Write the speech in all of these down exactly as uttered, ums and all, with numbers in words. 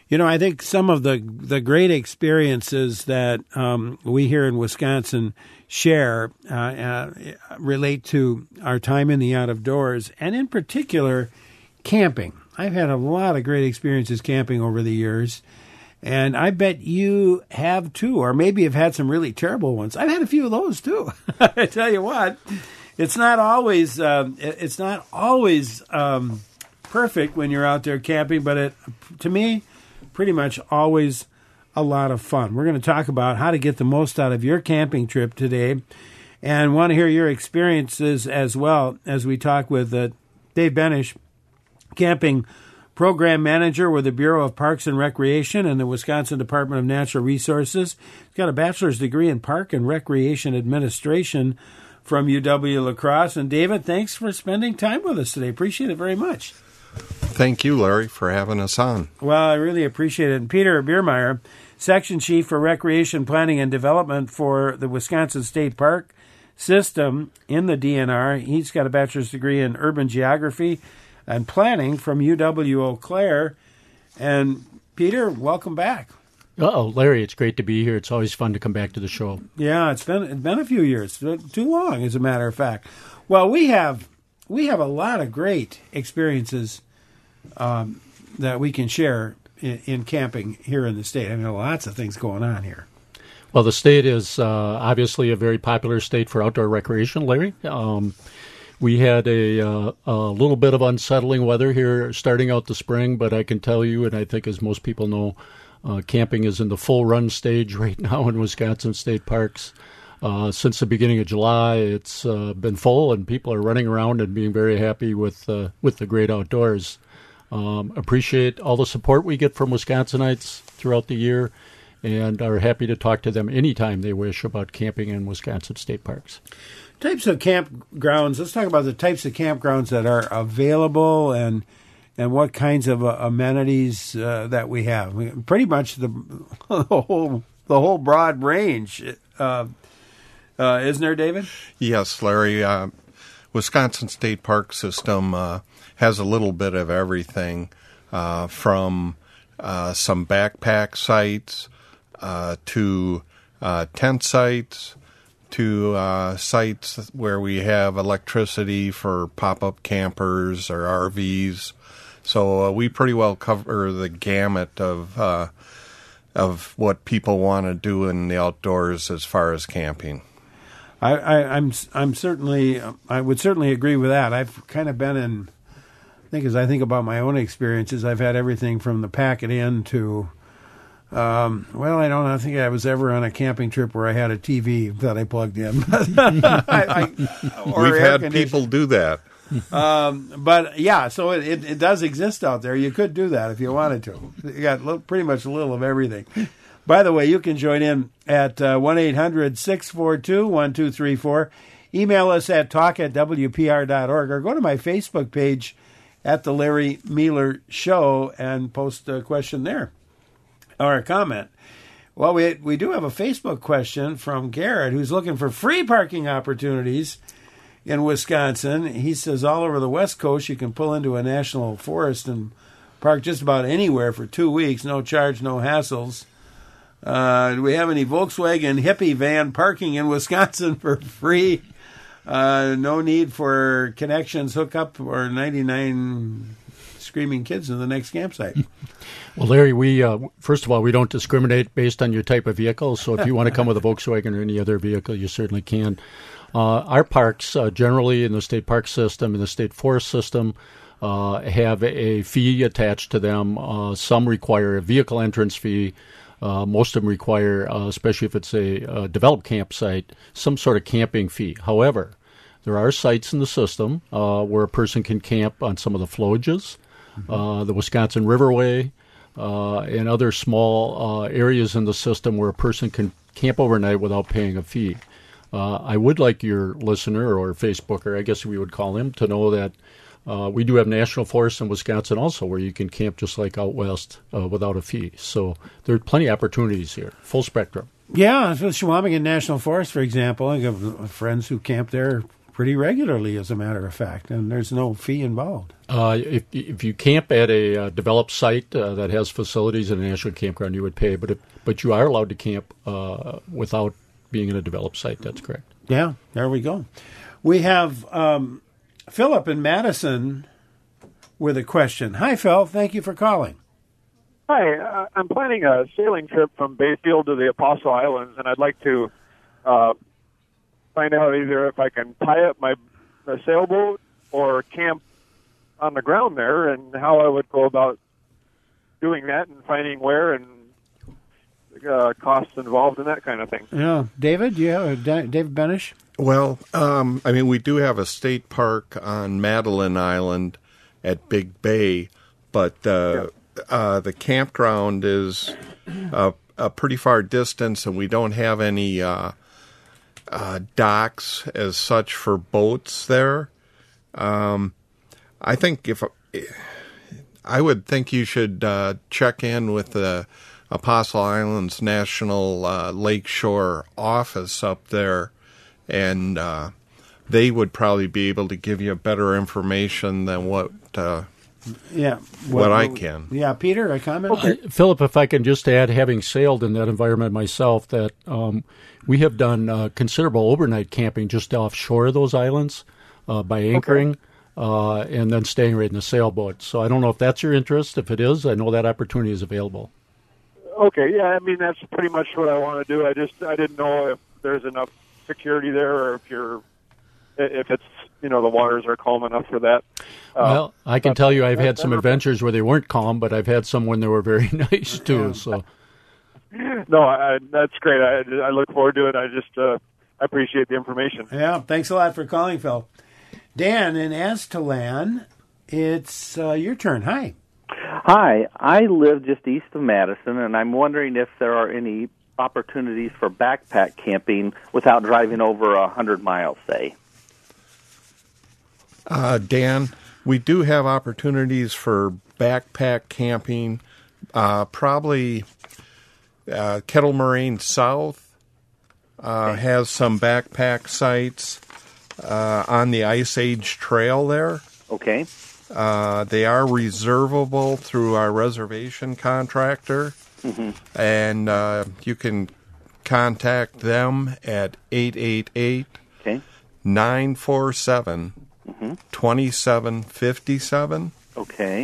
You know, I think some of the the great experiences that um, we here in Wisconsin share uh, uh, relate to our time in the out of doors, and in particular, camping. I've had a lot of great experiences camping over the years, and I bet you have too, or maybe have had some really terrible ones. I've had a few of those too. I tell you what, it's not always um, it's not always um, perfect when you're out there camping, but it, to me, pretty much always a lot of fun. We're going to talk about how to get the most out of your camping trip today, and want to hear your experiences as well as we talk with uh, Dave Benish, Camping Program Manager with the Bureau of Parks and Recreation and the Wisconsin Department of Natural Resources. He's got a bachelor's degree in Park and Recreation Administration from U W-La Crosse. And David, thanks for spending time with us today. Appreciate it very much. Thank you, Larry, for having us on. Well, I really appreciate it. And Peter Biermeyer, Section Chief for Recreation Planning and Development for the Wisconsin State Park System in the D N R. He's got a bachelor's degree in Urban Geography and Planning from U W-Eau Claire. And Peter, welcome back. Uh-oh, Larry, it's great to be here. It's always fun to come back to the show. Yeah, it's been it's been a few years, too long, as a matter of fact. Well, we have we have a lot of great experiences um, that we can share in, in camping here in the state. I mean, lots of things going on here. Well, the state is uh, obviously a very popular state for outdoor recreation, Larry. Um, we had a, uh, a little bit of unsettling weather here starting out the spring, but I can tell you, and I think as most people know, uh, camping is in the full run stage right now in Wisconsin state parks. Uh, since the beginning of July, it's uh, been full, and people are running around and being very happy with uh, with the great outdoors. Um, appreciate all the support we get from Wisconsinites throughout the year, and are happy to talk to them anytime they wish about camping in Wisconsin state parks. Types of campgrounds. Let's talk about the types of campgrounds that are available and and what kinds of uh, amenities uh, that we have. We, pretty much the, the whole the whole broad range. Uh, Uh, isn't there, David? Yes, Larry. Uh, Wisconsin State Park System uh, has a little bit of everything, uh, from uh, some backpack sites uh, to uh, tent sites to uh, sites where we have electricity for pop-up campers or R Vs. So uh, we pretty well cover the gamut of uh, of what people want to do in the outdoors as far as camping. I, I, I'm I'm certainly I would certainly agree with that. I've kind of been in. I think as I think about my own experiences, I've had everything from the pack it in to. Um, well, I don't. I think I was ever on a camping trip where I had a T V that I plugged in. I, I, or We've had people do that. Um, but yeah, so it, it, it does exist out there. You could do that if you wanted to. You got little, pretty much a little of everything. By the way, you can join in at uh, one eight hundred six four two one two three four. Email us at talk at w p r dot org or go to my Facebook page at The Larry Mueller Show and post a question there or a comment. Well, we we do have a Facebook question from Garrett, who's looking for free parking opportunities in Wisconsin. He says all over the West Coast you can pull into a national forest and park just about anywhere for two weeks, no charge, no hassles. Uh, do we have any Volkswagen hippie van parking in Wisconsin for free? Uh, no need for connections, hookup, or ninety-nine screaming kids in the next campsite. Well, Larry, we uh, first of all, we don't discriminate based on your type of vehicle. So if you want to come with a Volkswagen or any other vehicle, you certainly can. Uh, our parks, uh, generally in the state park system, in the state forest system, uh, have a fee attached to them. Uh, some require a vehicle entrance fee. Uh, most of them require, uh, especially if it's a, a developed campsite, some sort of camping fee. However, there are sites in the system uh, where a person can camp on some of the flowages, mm-hmm. uh, the Wisconsin Riverway, uh, and other small uh, areas in the system where a person can camp overnight without paying a fee. Uh, I would like your listener or Facebooker, I guess we would call him, to know that Uh, we do have national forests in Wisconsin also where you can camp just like out west uh, without a fee. So there are plenty of opportunities here, full spectrum. Yeah, so Chequamegon National Forest, for example, I have friends who camp there pretty regularly, as a matter of fact, and there's no fee involved. Uh, if if you camp at a uh, developed site uh, that has facilities and a national campground, you would pay. But if, but you are allowed to camp uh, without being in a developed site. That's correct. Yeah, there we go. We have um, Philip in Madison with a question. Hi, Phil. Thank you for calling. Hi, uh, I'm planning a sailing trip from Bayfield to the Apostle Islands, and I'd like to uh, find out either if I can tie up my, my sailboat or camp on the ground there, and how I would go about doing that and finding where and uh, costs involved in that kind of thing. Yeah, David, you have uh, David Benish? Well, um, I mean, we do have a state park on Madeline Island at Big Bay, but uh, yeah. uh, the campground is a, a pretty far distance, and we don't have any uh, uh, docks as such for boats there. Um, I think if I would think you should uh, check in with the Apostle Islands National uh, Lakeshore office up there, and uh, they would probably be able to give you better information than what uh, yeah what, what I can. Yeah, Peter, a comment? Okay. Uh, Philip, if I can just add, having sailed in that environment myself, that um, we have done uh, considerable overnight camping just offshore of those islands uh, by anchoring. Okay. Uh, and then staying right in the sailboat. So I don't know if that's your interest. If it is, I know that opportunity is available. Okay, yeah, I mean, that's pretty much what I want to do. I just, I didn't know if there's enough security there, or if you're, if it's, you know, the waters are calm enough for that. Uh, well, I can tell you I've had some adventures where they weren't calm, but I've had some when they were very nice, too, so. No, I, that's great. I, I look forward to it. I just uh, I appreciate the information. Yeah, thanks a lot for calling, Phil. Dan in Aztalan, it's uh, your turn. Hi. Hi. I live just east of Madison, and I'm wondering if there are any opportunities for backpack camping without driving over a hundred miles, say. Uh, Dan, we do have opportunities for backpack camping. Uh, probably uh, Kettle Moraine South uh, okay. has some backpack sites. Uh, on the Ice Age Trail there. Okay. Uh, they are reservable through our reservation contractor. Mm-hmm. And uh, you can contact them at eight eight eight, nine four seven, two seven five seven. Okay.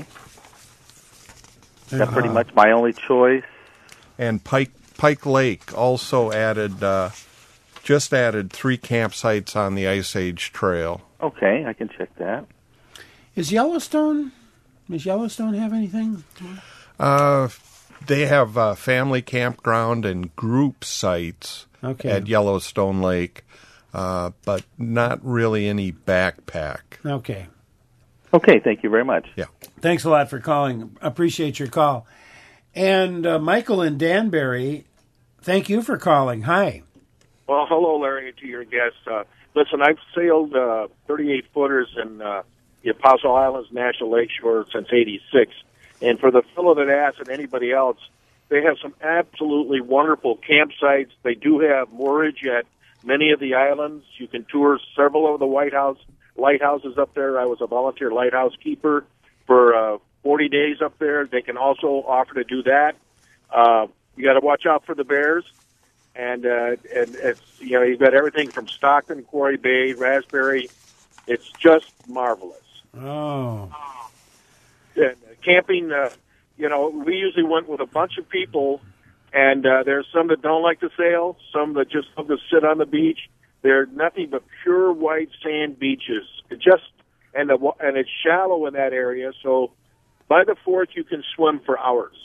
That's pretty much my only choice. And Pike, Pike Lake also added... Uh, Just added three campsites on the Ice Age Trail. Okay, I can check that. Is Yellowstone, does Yellowstone have anything? Uh, they have uh, family campground and group sites okay. at Yellowstone Lake, uh, but not really any backpack. Okay. Okay, thank you very much. Yeah. Thanks a lot for calling. Appreciate your call. And uh, Michael in Danbury, thank you for calling. Hi. Well, hello, Larry, to your guests. Uh, listen, I've sailed uh, thirty-eight footers in uh, the Apostle Islands National Lakeshore since eighty-six. And for the fellow that asked and anybody else, they have some absolutely wonderful campsites. They do have moorage at many of the islands. You can tour several of the White House lighthouses up there. I was a volunteer lighthouse keeper for uh, forty days up there. They can also offer to do that. Uh, you got to watch out for the bears. And, uh, and it's, you know, you've got everything from Stockton, Quarry Bay, Raspberry. It's just marvelous. Oh. And camping, uh, you know, we usually went with a bunch of people, and uh, there's some that don't like to sail, some that just love to sit on the beach. They're nothing but pure white sand beaches. It just, and, the, and it's shallow in that area, so by the fourth you can swim for hours.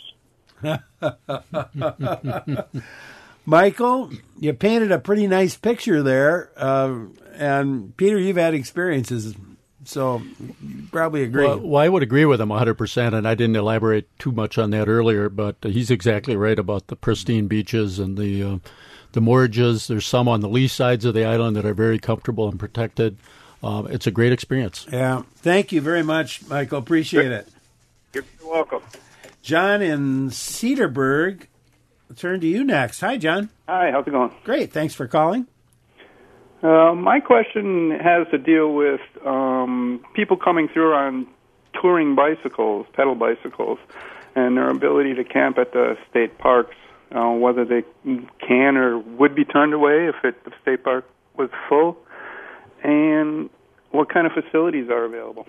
Michael, you painted a pretty nice picture there, uh, and Peter, you've had experiences, so you probably agree. Well, well, I would agree with him one hundred percent, and I didn't elaborate too much on that earlier, but he's exactly right about the pristine beaches and the uh, the moorages. There's some on the lee sides of the island that are very comfortable and protected. Uh, it's a great experience. Yeah. Thank you very much, Michael. Appreciate it. You're welcome. John in Cedarburg. I'll turn to you next. Hi, John. Hi, how's it going? Great. Thanks for calling. Uh, my question has to deal with um, people coming through on touring bicycles, pedal bicycles, and their ability to camp at the state parks, uh, whether they can or would be turned away if it, the state park was full, and what kind of facilities are available.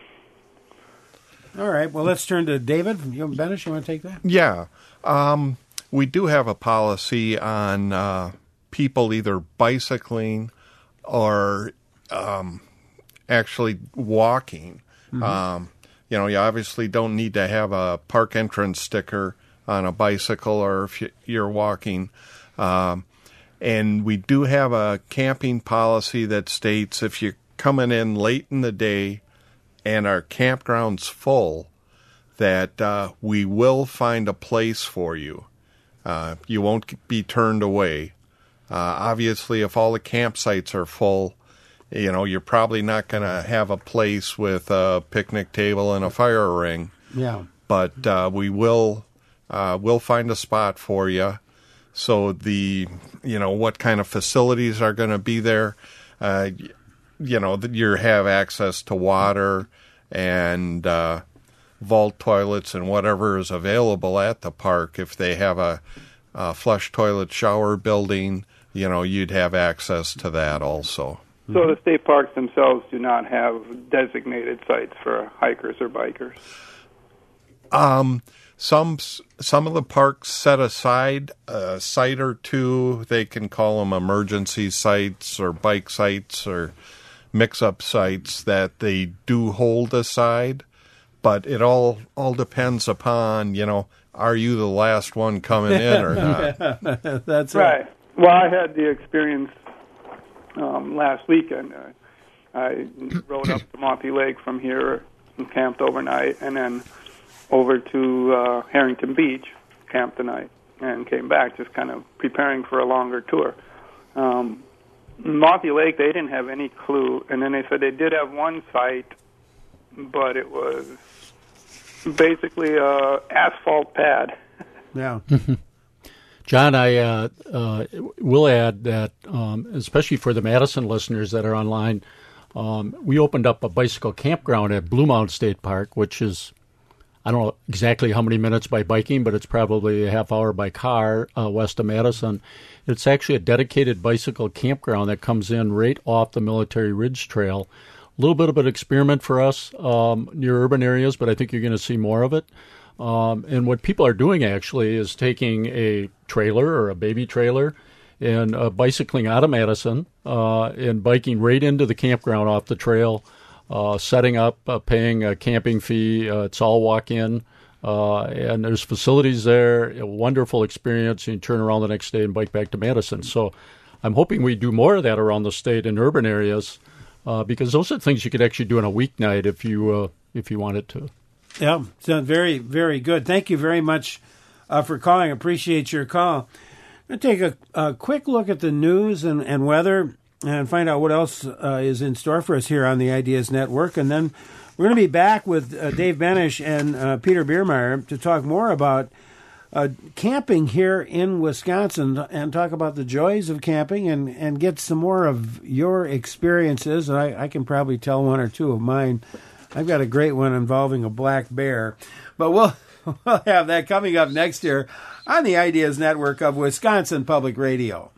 All right. Well, let's turn to David. You, Benish, you want to take that? Yeah. Um, we do have a policy on uh, people either bicycling or um, actually walking. Mm-hmm. Um, you know, you obviously don't need to have a park entrance sticker on a bicycle or if you're walking. Um, and we do have a camping policy that states if you're coming in late in the day and our campground's full, that uh, we will find a place for you. Uh, you won't be turned away. Uh, obviously, if all the campsites are full, you know, you're probably not going to have a place with a picnic table and a fire ring. Yeah. But uh, we will uh, we'll find a spot for you. So the, you know, what kind of facilities are going to be there? Uh, you know, you have access to water and uh, vault toilets and whatever is available at the park. If they have a, a flush toilet shower building, you know, you'd have access to that also. So the state parks themselves do not have designated sites for hikers or bikers? Um, some some of the parks set aside a site or two. They can call them emergency sites or bike sites or mix-up sites that they do hold aside. But it all all depends upon, you know, are you the last one coming in or not? That's right. It. Well, I had the experience um, last weekend. Uh, I rode up to Monty Lake from here and camped overnight, and then over to uh, Harrington Beach, camped the night, and came back just kind of preparing for a longer tour. Um, Monty Lake, they didn't have any clue, and then they said they did have one site, but it was basically a asphalt pad. Yeah. John, I uh, uh, will add that, um, especially for the Madison listeners that are online, um, we opened up a bicycle campground at Blue Mound State Park, which is, I don't know exactly how many minutes by biking, but it's probably a half hour by car uh, west of Madison. It's actually a dedicated bicycle campground that comes in right off the Military Ridge Trail. A little bit of an experiment for us um, near urban areas, but I think you're going to see more of it. Um, and what people are doing actually is taking a trailer or a baby trailer and uh, bicycling out of Madison uh, and biking right into the campground off the trail, uh, setting up, uh, paying a camping fee. Uh, it's all walk-in, uh, and there's facilities there. A wonderful experience. You can turn around the next day and bike back to Madison. So I'm hoping we do more of that around the state in urban areas uh, because those are things you could actually do on a weeknight if you uh, if you wanted to. Yeah, sounds very, very good. Thank you very much uh, for calling. Appreciate your call. I'm going to take a, a quick look at the news and, and weather and find out what else uh, is in store for us here on the Ideas Network. And then we're going to be back with uh, Dave Benish and uh, Peter Biermeyer to talk more about uh, camping here in Wisconsin and talk about the joys of camping and, and get some more of your experiences. And I, I can probably tell one or two of mine. I've got a great one involving a black bear. But we'll, we'll have that coming up next year on the Ideas Network of Wisconsin Public Radio.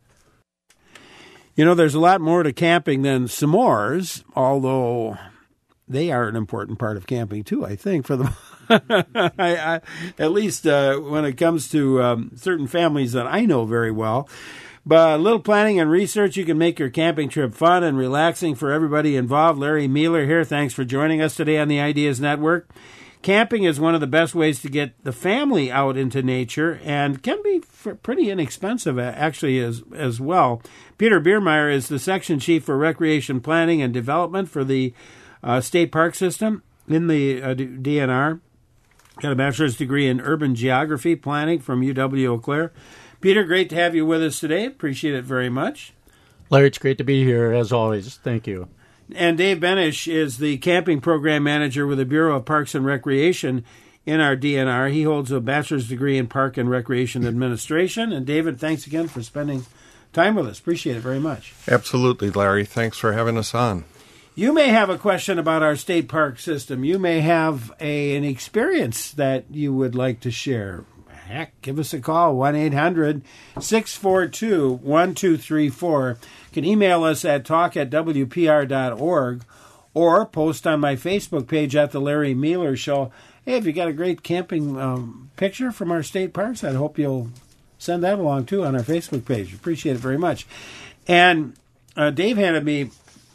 You know, there's a lot more to camping than s'mores, although they are an important part of camping, too, I think, for the I, I, at least uh, when it comes to um, certain families that I know very well. But a little planning and research, you can make your camping trip fun and relaxing for everybody involved. Larry Mueller here. Thanks for joining us today on the Ideas Network. Camping is one of the best ways to get the family out into nature and can be pretty inexpensive, actually, as, as well. Peter Biermeyer is the section chief for recreation planning and development for the uh, state park system in the uh, D N R. Got a bachelor's degree in urban geography planning from U W Eau Claire. Peter, great to have you with us today. Appreciate it very much. Larry, it's great to be here, as always. Thank you. And Dave Benish is the camping program manager with the Bureau of Parks and Recreation in our D N R. He holds a bachelor's degree in Park and Recreation Administration. And David, thanks again for spending time with us. Appreciate it very much. Absolutely, Larry. Thanks for having us on. You may have a question about our state park system. You may have a, an experience that you would like to share. Heck, give us a call, one eight hundred six four two one two three four. You can email us at talk at w p r dot org or post on my Facebook page at The Larry Mealer Show. Hey, if you got a great camping um, picture from our state parks, I hope you'll send that along, too, on our Facebook page. Appreciate it very much. And uh, Dave handed me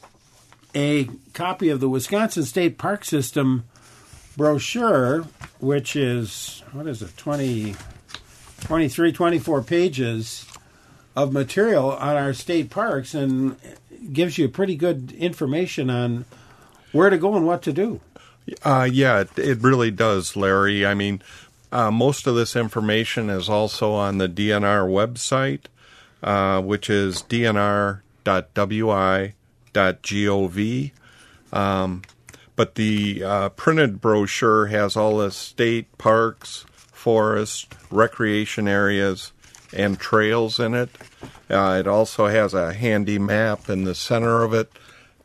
a copy of the Wisconsin State Park System brochure, which is, what is it, twenty, twenty-three, twenty-four pages of material on our state parks, and gives you pretty good information on where to go and what to do. Uh, yeah, it, it really does, Larry. I mean, uh, most of this information is also on the D N R website, uh, which is d n r dot w i dot gov. Um, but the uh, printed brochure has all the state parks, forests, recreation areas, and trails in it. Uh, it also has a handy map in the center of it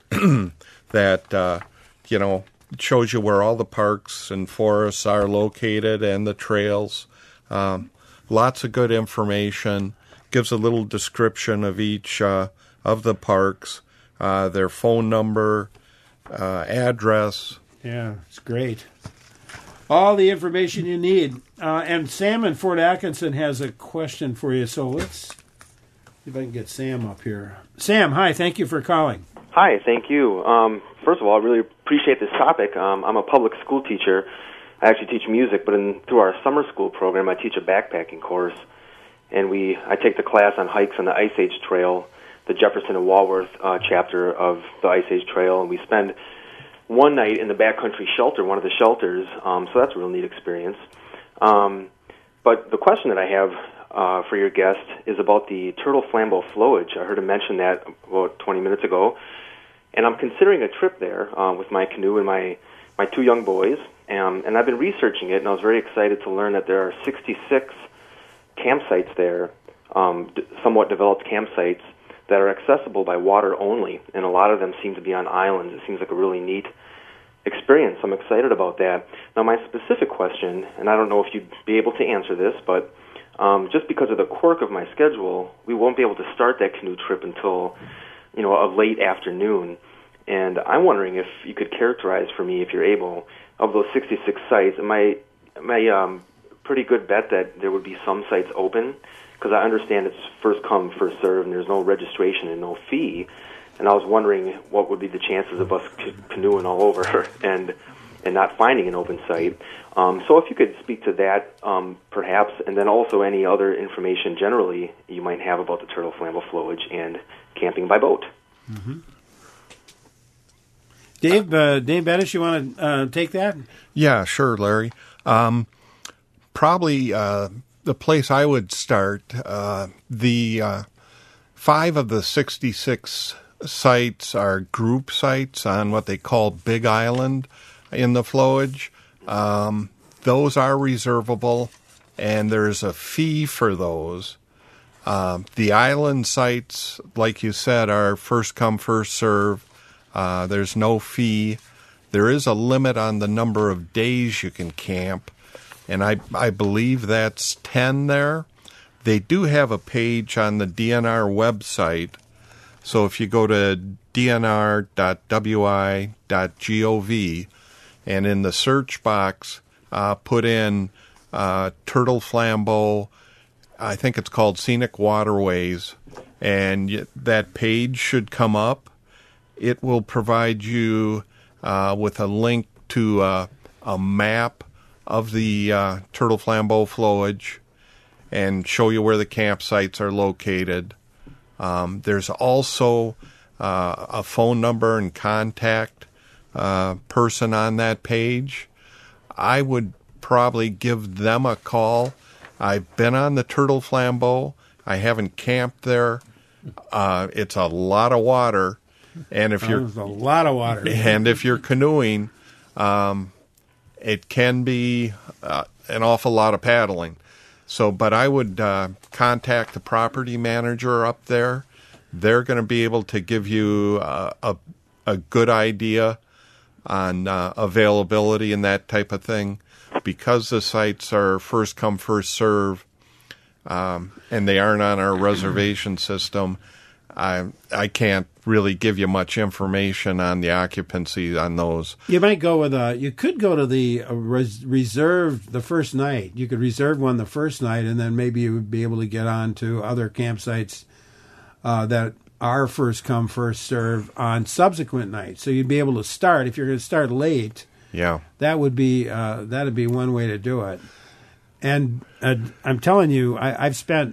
that, uh, you know, shows you where all the parks and forests are located and the trails. Um, lots of good information. Gives a little description of each uh, of the parks, uh, their phone number, uh, address. Yeah, it's great. All the information you need. Uh, and Sam in Fort Atkinson has a question for you, so let's see if I can get Sam up here. Sam, hi, thank you for calling. Hi, thank you. Um, first of all, I really appreciate this topic. Um, I'm a public school teacher. I actually teach music, but in, through our summer school program, I teach a backpacking course. And we, I take the class on hikes on the Ice Age Trail, the Jefferson and Walworth uh, chapter of the Ice Age Trail, and we spend one night in the backcountry shelter, one of the shelters, um, so that's a real neat experience. Um, but the question that I have uh, for your guest is about the turtle flambeau flowage. I heard him mention that about twenty minutes ago, and I'm considering a trip there uh, with my canoe and my, my two young boys, um, and I've been researching it, and I was very excited to learn that there are sixty-six campsites there, um, d- somewhat developed campsites, that are accessible by water only, and a lot of them seem to be on islands. It seems like a really neat experience. I'm excited about that. Now, my specific question, and I don't know if you'd be able to answer this, but um, just because of the quirk of my schedule, we won't be able to start that canoe trip until, you know, a late afternoon. And I'm wondering if you could characterize for me, if you're able, of those sixty-six sites. Am I, am I um, pretty good bet that there would be some sites open? Because I understand it's first come, first served, and there's no registration and no fee. And I was wondering what would be the chances of us c- canoeing all over and and not finding an open site. Um, so if you could speak to that, um, perhaps, and then also any other information generally you might have about the turtle flambeau flowage and camping by boat. Mm-hmm. Dave, uh, Dave Bettis, you want to uh, take that? Yeah, sure, Larry. Um, probably... Uh, The place I would start, uh, the uh, five of the sixty-six sites are group sites on what they call Big Island in the flowage. Um, those are reservable, and there's a fee for those. Uh, the island sites, like you said, are first come, first serve. Uh, there's no fee. There is a limit on the number of days you can camp. And I, I believe that's ten there. They do have a page on the D N R website. So if you go to d n r dot w i dot gov and in the search box uh, put in uh, Turtle Flambeau, I think it's called Scenic Waterways, and that page should come up. It will provide you uh, with a link to uh, a map of the uh, Turtle Flambeau flowage and show you where the campsites are located. Um, there's also uh, a phone number and contact uh, person on that page. I would probably give them a call. I've been on the Turtle Flambeau. I haven't camped there. Uh, it's a lot of water, and if you're a lot of water, and if you're canoeing, um, it can be uh, an awful lot of paddling. So, but I would uh, contact the property manager up there. They're going to be able to give you uh, a a good idea on uh, availability and that type of thing. Because the sites are first come, first serve, um, and they aren't on our reservation system, I I can't really give you much information on the occupancy on those. You might go with a. You could go to the uh, res- reserve the first night. You could reserve one the first night, and then maybe you would be able to get on to other campsites uh, that are first come, first serve on subsequent nights. So you'd be able to start if you're going to start late. Yeah, that would be uh, that'd be one way to do it. And uh, I'm telling you, I, I've spent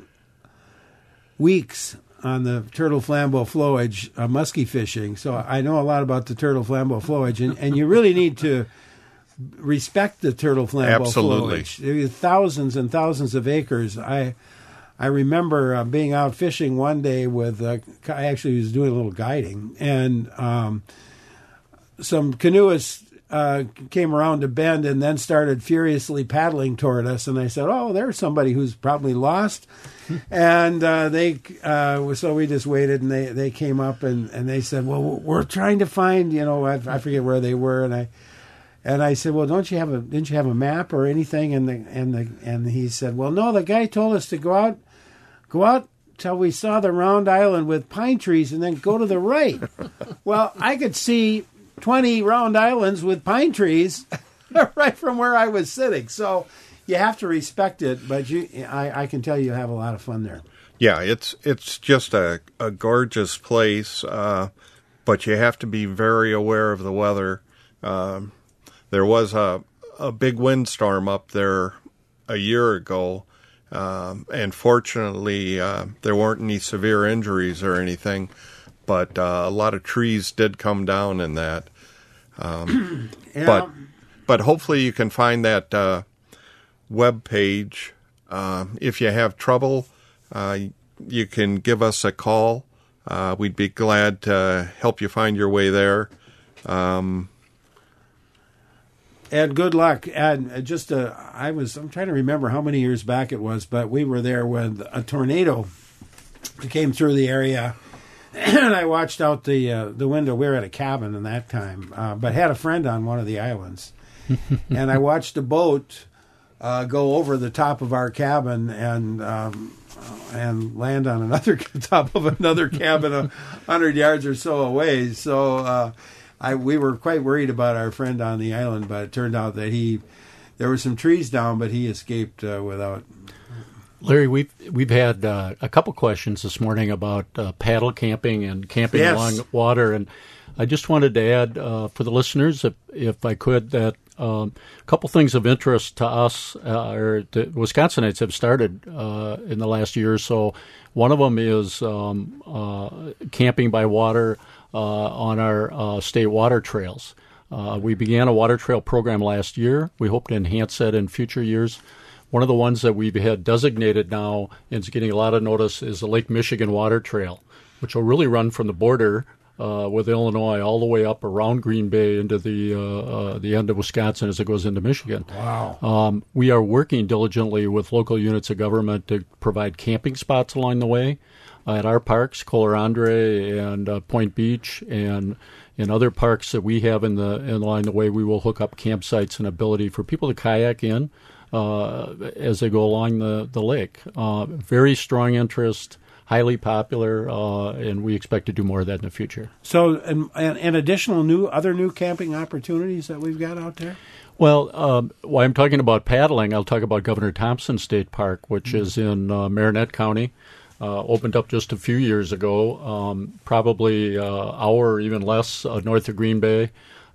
weeks on the turtle flambeau flowage uh, muskie fishing, so I know a lot about the turtle flambeau flowage, and, and you really need to respect the turtle flambeau Absolutely. flowage. There are thousands and thousands of acres. I I remember uh, being out fishing one day with uh, I actually was doing a little guiding, and um, some canoeists Uh, came around a bend and then started furiously paddling toward us, and I said, "Oh, there's somebody who's probably lost." and uh, they, uh, so we just waited, and they, they came up and, and they said, "Well, we're trying to find, you know, I, I forget where they were," and I and I said, "Well, don't you have a didn't you have a map or anything?" And the and the and he said, "Well, no, the guy told us to go out, go out." Till we saw the round island with pine trees, and then go to the right. Well, I could see twenty round islands with pine trees right from where I was sitting. So you have to respect it, but you, I, I can tell you have a lot of fun there. Yeah, it's it's just a, a gorgeous place, uh, but you have to be very aware of the weather. Um, there was a, a big windstorm up there a year ago, um, and fortunately uh, there weren't any severe injuries or anything. But uh, a lot of trees did come down in that. Um, yeah. But but hopefully you can find that uh, web page. Uh, if you have trouble, uh, you can give us a call. Uh, we'd be glad to help you find your way there. Um, and good luck. And just uh, I was I'm trying to remember how many years back it was, but we were there when a tornado came through the area. And I watched out the uh, the window. We were at a cabin in that time, uh, but had a friend on one of the islands. And I watched a boat uh, go over the top of our cabin and um, and land on another top of another cabin a hundred yards or so away. So uh, I we were quite worried about our friend on the island, but it turned out that he there were some trees down, but he escaped uh, without. Larry, we've we've had uh, a couple questions this morning about uh, paddle camping and camping yes. along water, and I just wanted to add uh, for the listeners, if if I could, that um, a couple things of interest to us, uh, or the Wisconsinites have started uh, in the last year or so. One of them is um, uh, camping by water uh, on our uh, state water trails. Uh, we began a water trail program last year. We hope to enhance that in future years. One of the ones that we've had designated now and is getting a lot of notice is the Lake Michigan Water Trail, which will really run from the border uh, with Illinois all the way up around Green Bay into the uh, uh, the end of Wisconsin as it goes into Michigan. Wow. Um, we are working diligently with local units of government to provide camping spots along the way uh, at our parks, Kohler Andre and uh, Point Beach, and in other parks that we have in the in along the way. We will hook up campsites and ability for people to kayak in Uh, as they go along the, the lake. Uh, very strong interest, highly popular, uh, and we expect to do more of that in the future. So, and, and, and additional new, other new camping opportunities that we've got out there? Well, um, while I'm talking about paddling, I'll talk about Governor Thompson State Park, which mm-hmm. is in uh, Marinette County. Uh, opened up just a few years ago, um, probably an uh, hour or even less uh, north of Green Bay.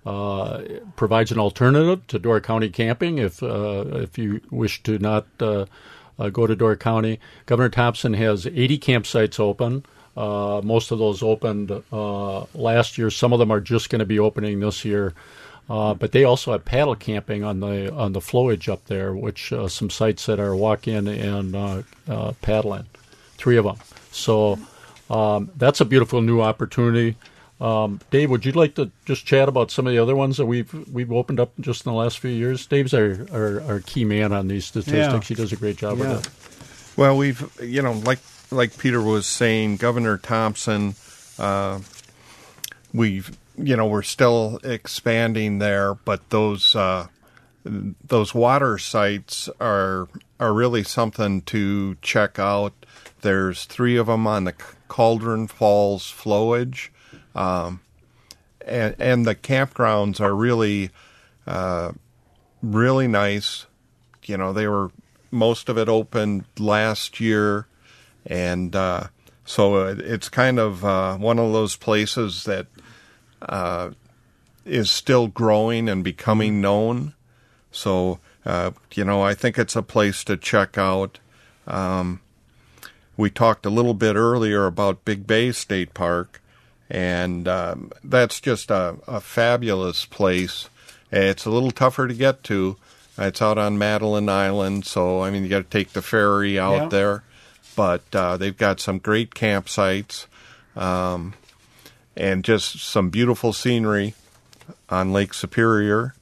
Uh, provides an alternative to Door County camping if uh, if you wish to not uh, uh, go to Door County. Governor Thompson has eighty campsites open. Uh, most of those opened uh, last year. Some of them are just going to be opening this year. Uh, but they also have paddle camping on the on the flowage up there, which uh, some sites that are walk-in and uh, uh, paddle in. Three of them. So um, that's a beautiful new opportunity. Um, Dave, would you like to just chat about some of the other ones that we've we've opened up just in the last few years? Dave's our, our, our key man on these statistics. Yeah. He does a great job Yeah. with it. Well, we've, you know, like like Peter was saying, Governor Thompson, uh, we've, you know, we're still expanding there, but those uh, those water sites are are really something to check out. There's three of them on the Cauldron Falls flowage, um, and and the campgrounds are really uh, really nice. You know, they were. Most of it opened last year, and uh, so it's kind of uh, one of those places that uh, is still growing and becoming known. So, uh, you know, I think it's a place to check out. Um, we talked a little bit earlier about Big Bay State Park, and um, that's just a, a fabulous place. It's a little tougher to get to. It's out on Madeline Island, so, I mean, you got to take the ferry out Yeah. there. But uh, they've got some great campsites um, and just some beautiful scenery on Lake Superior.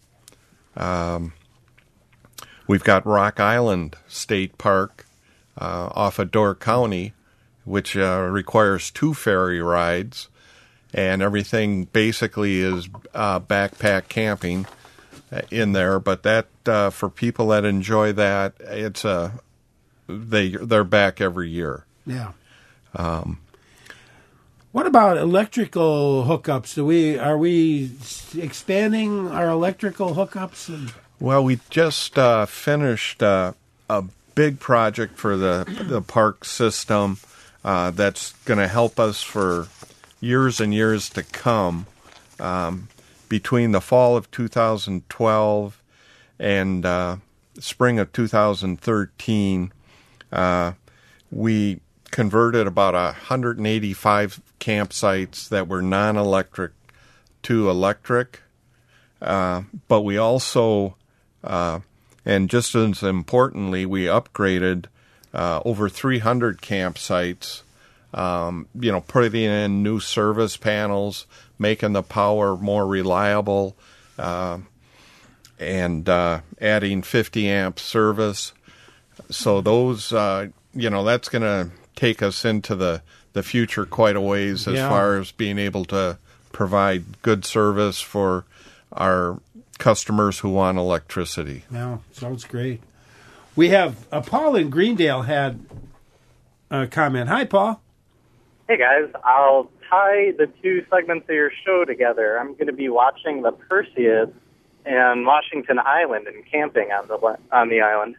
Um, we've got Rock Island State Park uh, off of Door County, which uh, requires two ferry rides, and everything basically is uh, backpack camping in there, but that uh, for people that enjoy that, it's a they they're back every year. Yeah. Um, What about electrical hookups? Do we are we expanding our electrical hookups? well, we just uh, finished uh, a big project for the the park system uh, that's going to help us for years and years to come. Um, Between the fall of two thousand twelve and uh, spring of two thousand thirteen, uh, we converted about one hundred eighty-five campsites that were non-electric to electric. Uh, but we also, uh, and just as importantly, we upgraded uh, over three hundred campsites, um, you know, putting in new service panels, making the power more reliable, uh, and uh, adding fifty amp service. So those, uh, you know, that's going to take us into the, the future quite a ways as Yeah. far as being able to provide good service for our customers who want electricity. Yeah, sounds great. We have uh, Paul in Greendale had a comment. Hi, Paul. Hey, guys. I'll tie the two segments of your show together. I'm going to be watching the Perseus and Washington Island and camping on the on the island.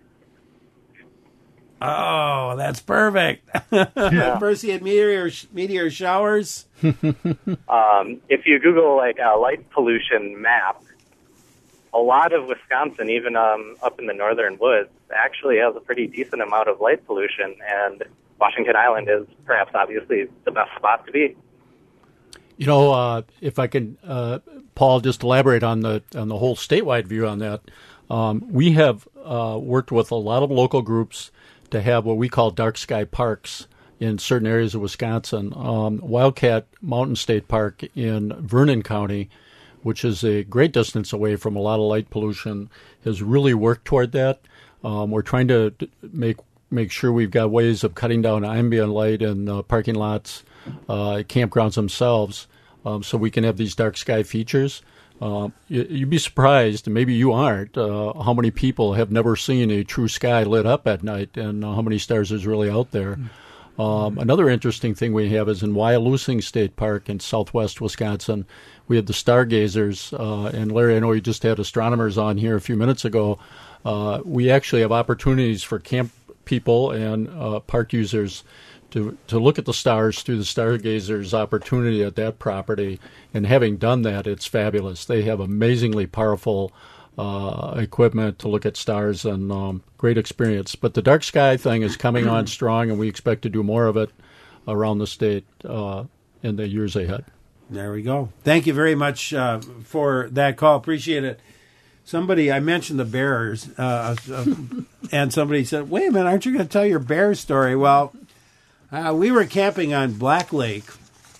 Oh, that's perfect. Percy and meteor meteor showers. Um, if you Google like a light pollution map, a lot of Wisconsin, even um, up in the northern woods, actually has a pretty decent amount of light pollution, and Washington Island is perhaps obviously the best spot to be. You know, uh, if I can, uh, Paul, just elaborate on the on the whole statewide view on that. Um, we have uh, worked with a lot of local groups to have what we call dark sky parks in certain areas of Wisconsin. Um, Wildcat Mountain State Park in Vernon County, which is a great distance away from a lot of light pollution, has really worked toward that. Um, we're trying to make make sure we've got ways of cutting down ambient light in uh, parking lots, uh, campgrounds themselves, um, so we can have these dark sky features. Uh, you, you'd be surprised, and maybe you aren't, uh, how many people have never seen a true sky lit up at night, and uh, how many stars there's really out there. Mm-hmm. Um, another interesting thing we have is in Wyalusing State Park in southwest Wisconsin, we have the stargazers, uh, and Larry, I know you just had astronomers on here a few minutes ago. Uh, we actually have opportunities for camp people and uh, park users to to look at the stars through the stargazers opportunity at that property. And having done that, it's fabulous. They have amazingly powerful uh, equipment to look at stars, and um, great experience. But the dark sky thing is coming on strong, and we expect to do more of it around the state uh, in the years ahead. There we go. Thank you very much uh, for that call. Appreciate it. Somebody, I mentioned the bears, uh, uh, and somebody said, wait a minute, aren't you going to tell your bear story? Well, uh, we were camping on Black Lake,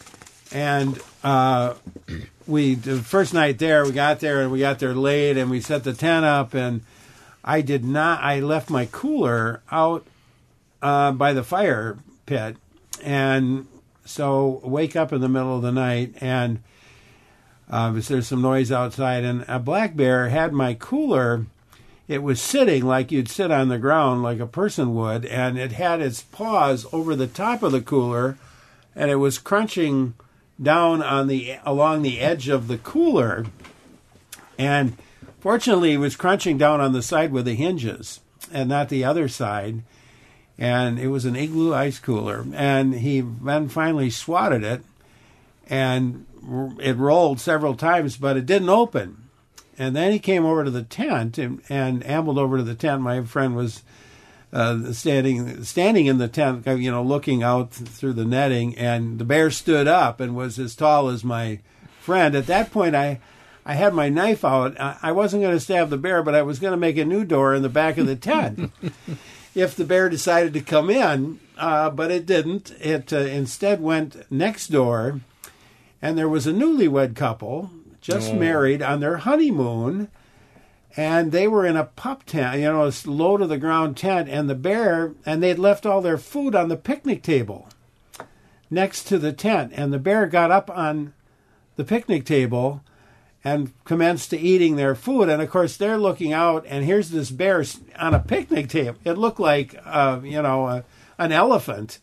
and uh, we the first night there, we got there and we got there late, and we set the tent up, and I did not. I left my cooler out uh, by the fire pit, and so wake up in the middle of the night, and uh, there's some noise outside, and a black bear had my cooler. It was sitting like you'd sit on the ground like a person would, and it had its paws over the top of the cooler, and it was crunching down on the along the edge of the cooler. And fortunately, it was crunching down on the side with the hinges and not the other side. And it was an Igloo ice cooler. And he then finally swatted it, and it rolled several times, but it didn't open. And then he came over to the tent and, and ambled over to the tent. My friend was uh, standing standing in the tent, you know, looking out th- through the netting, and the bear stood up and was as tall as my friend. At that point, I, I had my knife out. I, I wasn't going to stab the bear, but I was going to make a new door in the back of the tent if the bear decided to come in, uh, but it didn't. It uh, instead went next door, and there was a newlywed couple just oh. married on their honeymoon, and they were in a pup tent, you know, a low to the ground tent, and the bear, and they'd left all their food on the picnic table next to the tent, and the bear got up on the picnic table and commenced to eating their food, and of course they're looking out, and here's this bear on a picnic table. It looked like, uh, you know, uh, an elephant,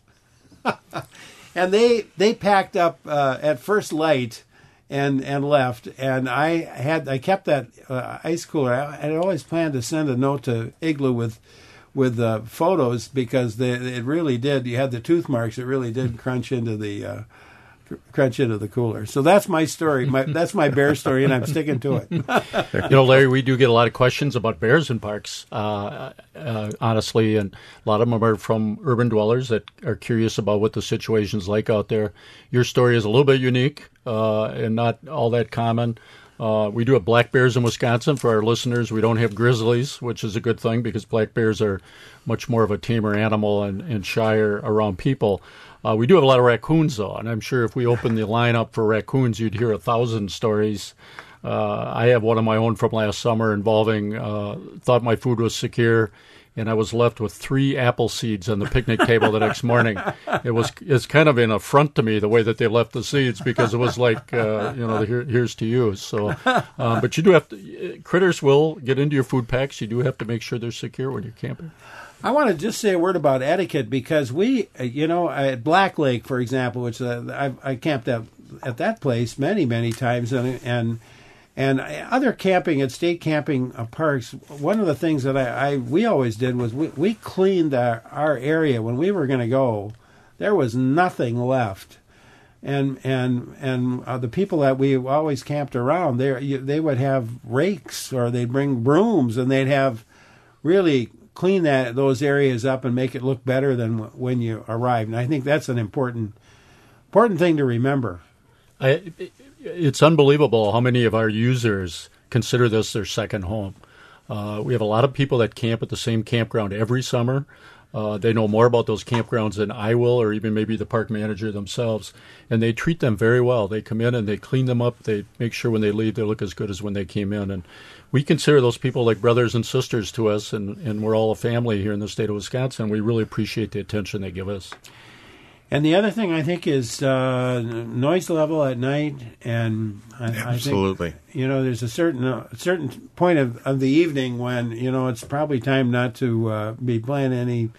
and they they packed up uh, at first light. And and left, and I had I kept that uh, ice cooler. I had always planned to send a note to Igloo with with uh, photos, because they, it really did. You had the tooth marks. It really did crunch into the uh, cr- crunch into the cooler. So that's my story. My, that's my bear story, and I'm sticking to it. You know, Larry, we do get a lot of questions about bears in parks, uh, uh, honestly, and a lot of them are from urban dwellers that are curious about what the situation's like out there. Your story is a little bit unique. Uh, and not all that common. Uh, we do have black bears in Wisconsin. For our listeners, we don't have grizzlies, which is a good thing, because black bears are much more of a tamer animal and, and shyer around people. Uh, we do have a lot of raccoons, though, and I'm sure if we opened the line up for raccoons, you'd hear a thousand stories. Uh, I have one of my own from last summer involving uh, thought my food was secure, and I was left with three apple seeds on the picnic table the next morning. It was it's kind of an affront to me the way that they left the seeds, because it was like, uh, you know, here, here's to you. So, um, but you do have to, critters will get into your food packs. You do have to make sure they're secure when you're camping. I want to just say a word about etiquette, because we, you know, at Black Lake, for example, which uh, I, I camped at, at that place many, many times, and and And other camping at state camping parks, one of the things that I, I we always did was we, we cleaned our, our area when we were going to go. There was nothing left, and and and uh, the people that we always camped around, they they would have rakes, or they'd bring brooms, and they'd have really clean that those areas up and make it look better than when you arrived. And I think that's an important important thing to remember. I, it's unbelievable how many of our users consider this their second home. Uh, we have a lot of people that camp at the same campground every summer. Uh, they know more about those campgrounds than I will, or even maybe the park manager themselves, and they treat them very well. They come in and they clean them up. They make sure when they leave they look as good as when they came in. And we consider those people like brothers and sisters to us, and, and we're all a family here in the state of Wisconsin. We really appreciate the attention they give us. And the other thing I think is uh, noise level at night, and I, absolutely, I think, you know, there's a certain uh, certain point of, of the evening when, you know, it's probably time not to uh, be playing any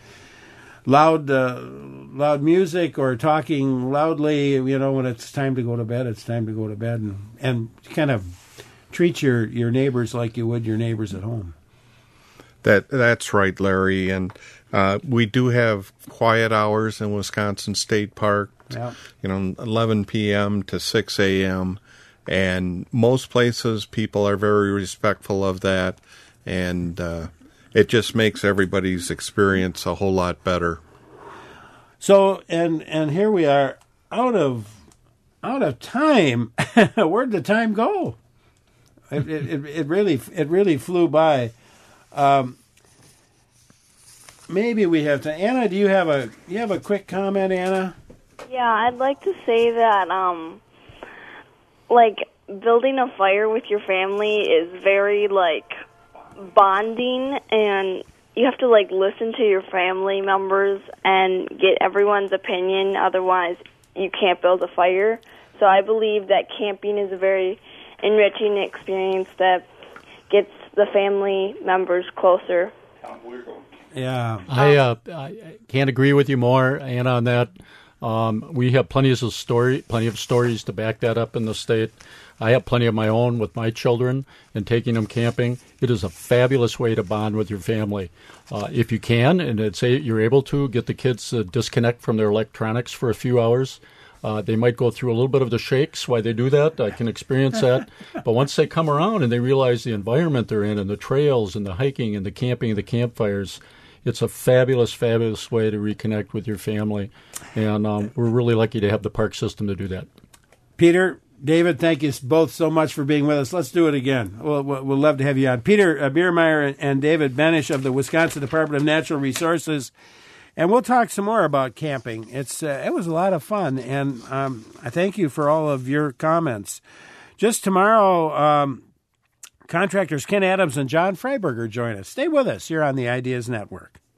loud uh, loud music or talking loudly. You know, when it's time to go to bed, it's time to go to bed, and and kind of treat your, your neighbors like you would your neighbors at home. That that's right, Larry, and. Uh, we do have quiet hours in Wisconsin State Park, yep. you know, eleven p.m. to six a.m., and most places people are very respectful of that, and uh, it just makes everybody's experience a whole lot better. So, and and here we are out of out of time. Where'd the time go? It it, it really it really flew by. Um, Maybe we have to. Anna, do you have a you have a quick comment, Anna? Yeah, I'd like to say that, um, like, building a fire with your family is very, like, bonding, and you have to, like, listen to your family members and get everyone's opinion. Otherwise, you can't build a fire. So I believe that camping is a very enriching experience that gets the family members closer. Yeah. I, uh, I can't agree with you more, Anna, on that. Um, we have plenty of story, plenty of stories to back that up in the state. I have plenty of my own with my children and taking them camping. It is a fabulous way to bond with your family. Uh, if you can, and say you're able to, get the kids to disconnect from their electronics for a few hours. Uh, they might go through a little bit of the shakes while they do that. I can experience that. But once they come around and they realize the environment they're in and the trails and the hiking and the camping and the campfires, it's a fabulous, fabulous way to reconnect with your family. And um, we're really lucky to have the park system to do that. Peter, David, thank you both so much for being with us. Let's do it again. We'll, we'll love to have you on. Peter uh, Biermeyer and David Benish of the Wisconsin Department of Natural Resources. And we'll talk some more about camping. It's uh, it was a lot of fun, and um, I thank you for all of your comments. Just tomorrow, um, contractors Ken Adams and John Freiberger join us. Stay with us here on the Ideas Network.